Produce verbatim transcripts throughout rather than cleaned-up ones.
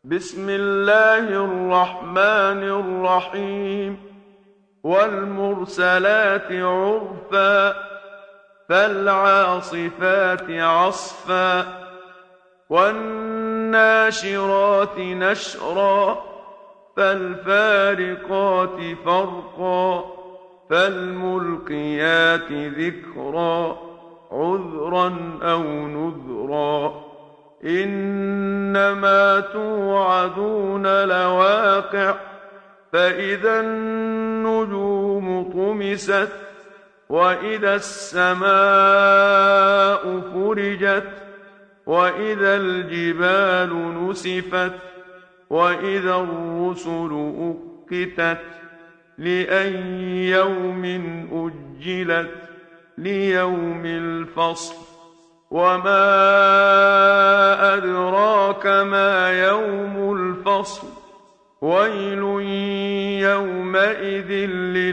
بسم الله الرحمن الرحيم والمرسلات عرفا فالعاصفات عصفا والناشرات نشرا فالفارقات فرقا فالملقيات ذكرا عذرا أو نذرا إنما توعدون لواقع فإذا النجوم طمست وإذا السماء فرجت وإذا الجبال نسفت وإذا الرسل أقتت لأي يوم أجلت ليوم الفصل وما أدراك ما يوم الفصل ويل يومئذ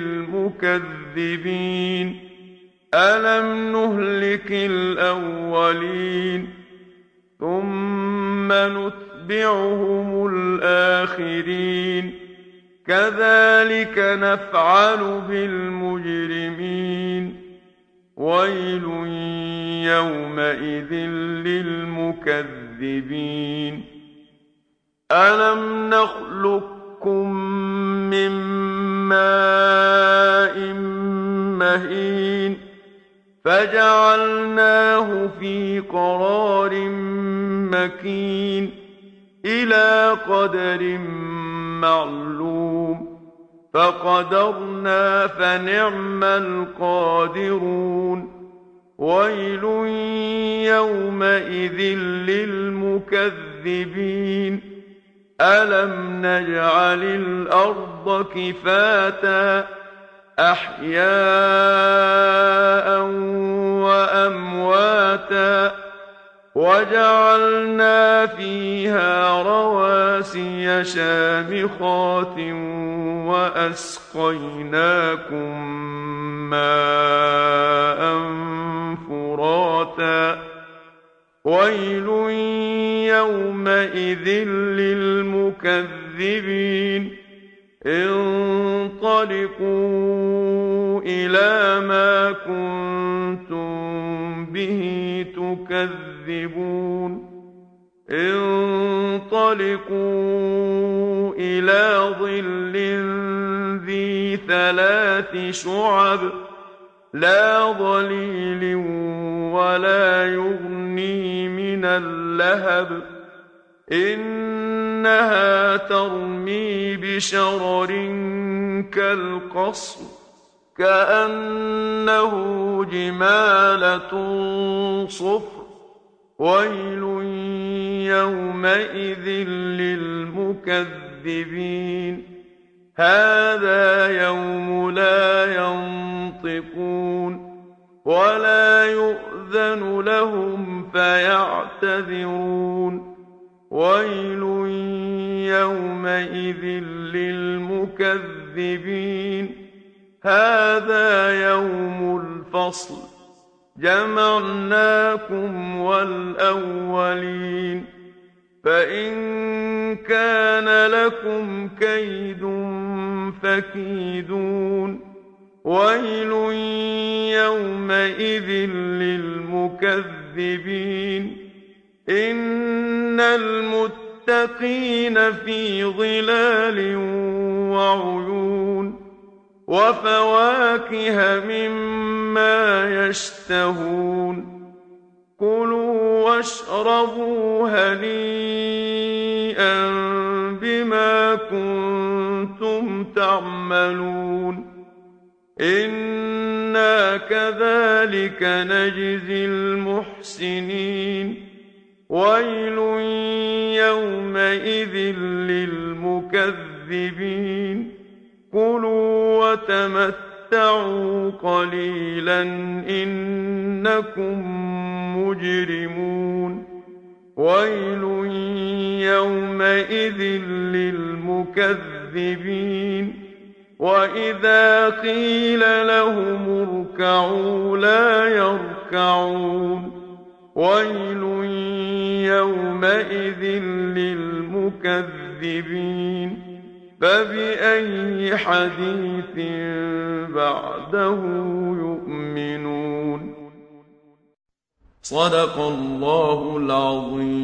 للمكذبين ألم نهلك الأولين ثم نتبعهم الآخرين كذلك نفعل بالمجرمين ويل يومئذ للمكذبين ألم نخلقكم من ماء مهين فجعلناه في قرار مكين إلى قدر معلوم فقدرنا فنعم القادرون ويل يومئذ للمكذبين ألم نجعل الأرض كفاتا أحياء وأمواتا وجعلنا فيها رواسي شامخات وأسقيناكم ماء فراتا ويل يومئذ للمكذبين انطلقوا إلى ما كنتم به تكذبون انطلقوا إلى ظل ذي ثلاث شعب لا ظليل ولا يغني من اللهب إنها ترمي بشرر كالقصر كأنه جمالة صفر ويل يومئذ للمكذبين هذا يوم لا ينطقون ولا يؤذن لهم فيعتذرون ويل يومئذ للمكذبين هذا يوم الفصل جمعناكم والأولين فإن كان لكم كيد فكيدون ويل يومئذ للمكذبين إن المتقين في ظلال وعيون وفواكه مما يشتهون كلوا واشربوا هنيئا بما كنتم تعملون إنا كذلك نجزي المحسنين ويل يومئذ للمكذبين كلوا وتمتعوا قليلا إنكم مجرمون ويل يومئذ للمكذبين وإذا قيل لهم اركعوا لا يركعون ويل يومئذ للمكذبين فبأي حديث بعده يؤمنون. صدق الله العظيم.